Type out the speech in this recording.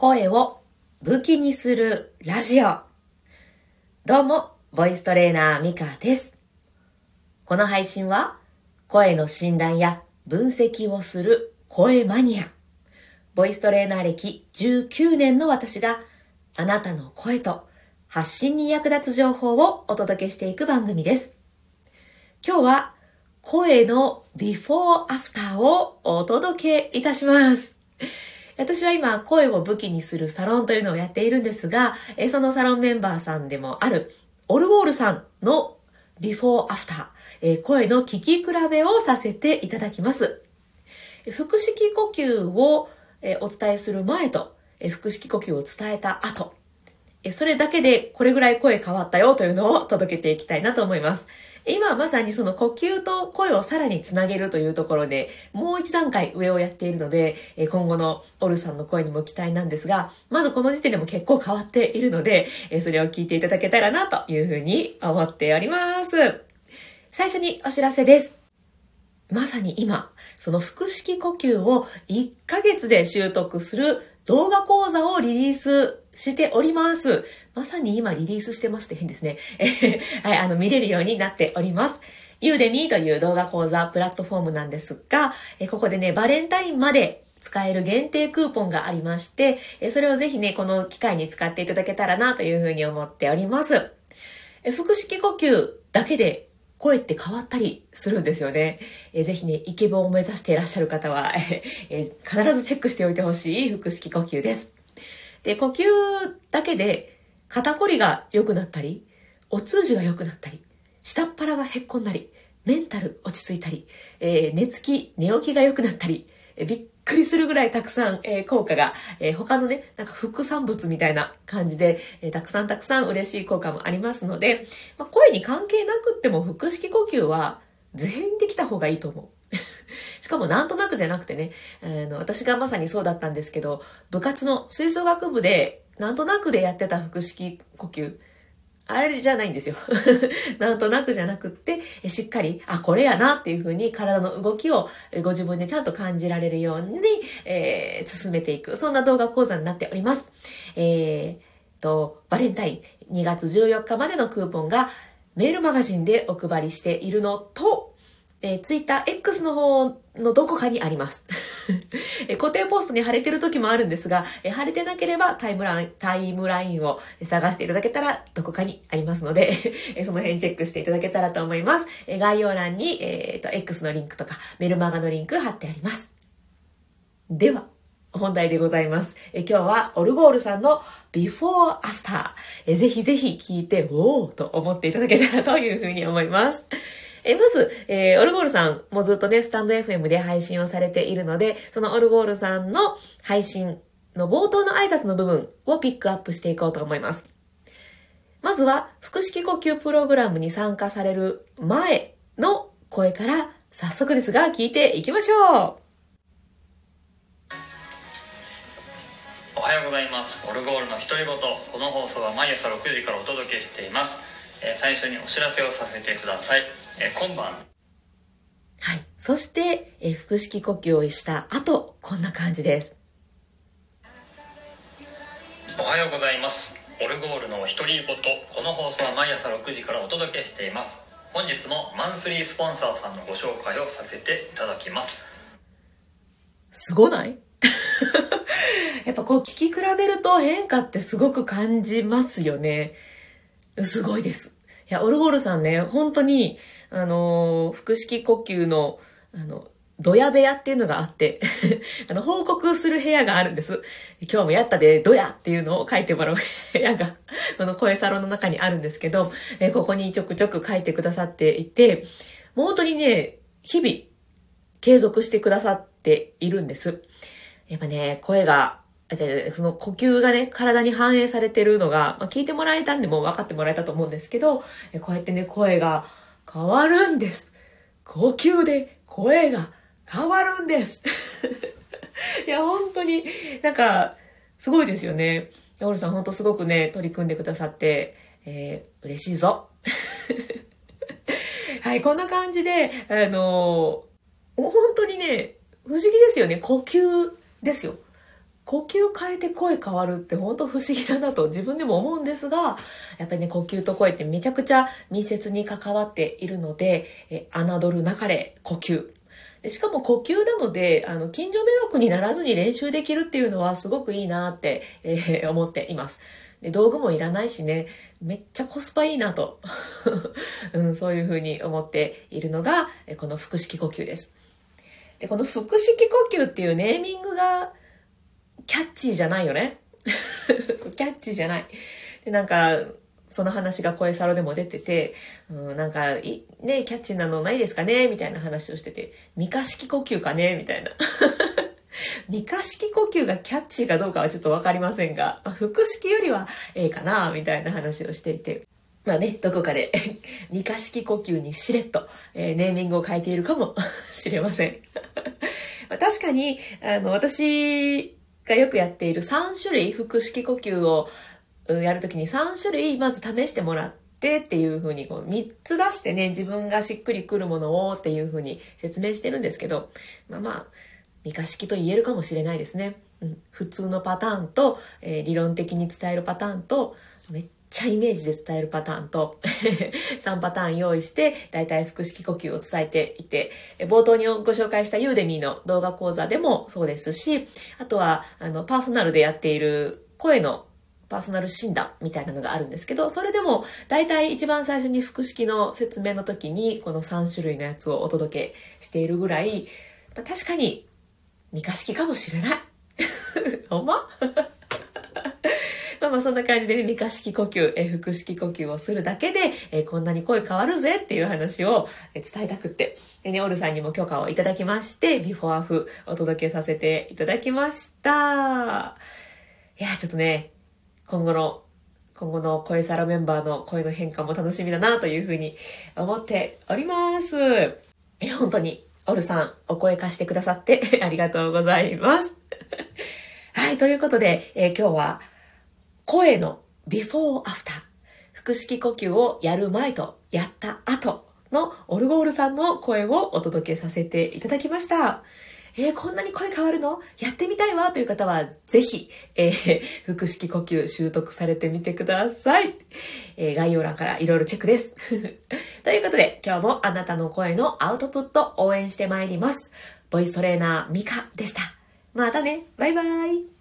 声を武器にするラジオ。どうも、ボイストレーナーミカです。この配信は、声の診断や分析をする声マニア、ボイストレーナー歴19年の私が、あなたの声と発信に役立つ情報をお届けしていく番組です。今日は、声のビフォーアフターをお届けいたします。私は今、声を武器にするサロンというのをやっているんですが、そのサロンメンバーさんでもあるオルゴールさんのビフォーアフター、声の聞き比べをさせていただきます。腹式呼吸をお伝えする前と、腹式呼吸を伝えた後、それだけでこれぐらい声変わったよというのを届けていきたいなと思います。今まさにその呼吸と声をさらにつなげるというところでもう一段階上をやっているので、今後のオルさんの声にも期待なんですが、まずこの時点でも結構変わっているので、それを聞いていただけたらなというふうに思っております。最初にお知らせです。まさに今、その腹式呼吸を1ヶ月で習得する動画講座をリリースしております。まさに今リリースしてますって変ですね。はい、見れるようになっております。ユーデミーという動画講座プラットフォームなんですが、ここでね、バレンタインまで使える限定クーポンがありまして、それをぜひね、この機会に使っていただけたらなというふうに思っております。腹式呼吸だけで声って変わったりするんですよね。ぜひね、イケボを目指していらっしゃる方は、必ずチェックしておいてほしい腹式呼吸です。で、呼吸だけで肩こりが良くなったり、お通じが良くなったり、下っ腹がへっこんだり、メンタル落ち着いたり、寝つき、寝起きが良くなったり、びっくりするぐらいたくさん、効果が、他のね、なんか副産物みたいな感じで、たくさん嬉しい効果もありますので、声に関係なくっても腹式呼吸は全員できた方がいいと思う。しかもなんとなくじゃなくてね、私がまさにそうだったんですけど、部活の吹奏楽部でなんとなくでやってた腹式呼吸、あれじゃないんですよ。なんとなくじゃなくって、しっかり、これやなっていう風に体の動きをご自分でちゃんと感じられるように、進めていく。そんな動画講座になっております。バレンタイン2月14日までのクーポンがメールマガジンでお配りしているのと、ツイッター X の方のどこかにあります。固定ポストに貼れてる時もあるんですが、貼れてなければタイムラインを探していただけたらどこかにありますので、その辺チェックしていただけたらと思います。概要欄に、X のリンクとかメルマガのリンク貼ってあります。では、本題でございます。今日はオルゴールさんの Before After、ぜひぜひ聞いて、おーと思っていただけたらというふうに思います。まず、オルゴールさんもずっとね、スタンド FM で配信をされているので、そのオルゴールさんの配信の冒頭の挨拶の部分をピックアップしていこうと思います。まずは、腹式呼吸プログラムに参加される前の声から早速ですが聞いていきましょう。 おはようございます。オルゴールの独り言。この放送は毎朝6時からお届けしています。最初にお知らせをさせてください。今晩。 はい。そして、腹式呼吸をした後、こんな感じです。 おはようございます。オルゴールの独り言。この放送は毎朝6時からお届けしています。本日もマンスリースポンサーさんのご紹介をさせていただきます。 すごない？やっぱこう聞き比べると変化ってすごく感じますよね。すごいです。いや、オルゴールさんね、本当に、腹式呼吸の、ドヤ部屋っていうのがあって、報告する部屋があるんです。今日もやったで、ドヤっていうのを書いてもらう部屋が、この声サロンの中にあるんですけど、ここにちょくちょく書いてくださっていて、もう本当にね、日々、継続してくださっているんです。やっぱね、声が、その呼吸がね、体に反映されてるのが、聞いてもらえたんでもう分かってもらえたと思うんですけど、こうやってね、声が変わるんです。呼吸で声が変わるんです。いや、本当に、なんか、すごいですよね。オルさん本当すごくね、取り組んでくださって、嬉しいぞ。はい、こんな感じで、本当にね、不思議ですよね。呼吸ですよ。 呼吸変えて声変わるって本当不思議だなと自分でも思うんですが、やっぱりね、呼吸と声ってめちゃくちゃ密接に関わっているので、侮るなかれ呼吸。しかも呼吸なので、近所迷惑にならずに練習できるっていうのはすごくいいなって、思っています。で、道具もいらないしね、めっちゃコスパいいなと、そういうふうに思っているのが、この腹式呼吸です。で、この腹式呼吸っていうネーミングがキャッチーじゃないよね。キャッチーじゃない。で、なんか、その話が声サロでも出てて、なんか、ね、キャッチーなのないですかねみたいな話をしてて、ミカ式呼吸かねみたいな。ミカ式呼吸がキャッチーかどうかはちょっとわかりませんが、腹式よりはかなみたいな話をしていて、まあね、どこかでミカ式呼吸にしれっと、ネーミングを変えているかもしれません。確かに、私がよくやっている3種類腹式呼吸をやるときに3種類まず試してもらってっていう風に3つ出してね、自分がしっくりくるものをっていう風に説明してるんですけど、まあ、ミカ式と言えるかもしれないですね。普通のパターンと、理論的に伝えるパターンと、めっちゃイメージで伝えるパターンと3パターン用意してだいたい腹式呼吸を伝えていて、冒頭にご紹介したユーデミーの動画講座でもそうですし、あとはパーソナルでやっている声のパーソナル診断みたいなのがあるんですけど、それでもだいたい一番最初に腹式の説明の時にこの3種類のやつをお届けしているぐらい、確かにミカ式かもしれない。ほんままあそんな感じで、ね、ミカ式呼吸、腹式呼吸をするだけで、こんなに声変わるぜっていう話を伝えたくって。でね、オルさんにも許可をいただきまして、ビフォーアフお届けさせていただきました。いや、ちょっとね、今後の声サロメンバーの声の変化も楽しみだなというふうに思っております。本当に、オルさん、お声貸してくださってありがとうございます。はい、ということで、今日は、声のビフォーアフター、腹式呼吸をやる前とやった後のオルゴールさんの声をお届けさせていただきました。こんなに声変わるの？やってみたいわという方はぜひ、腹式呼吸習得されてみてください。概要欄からいろいろチェックです。ということで今日もあなたの声のアウトプット応援してまいります。ボイストレーナーミカでした。またね。バイバイ。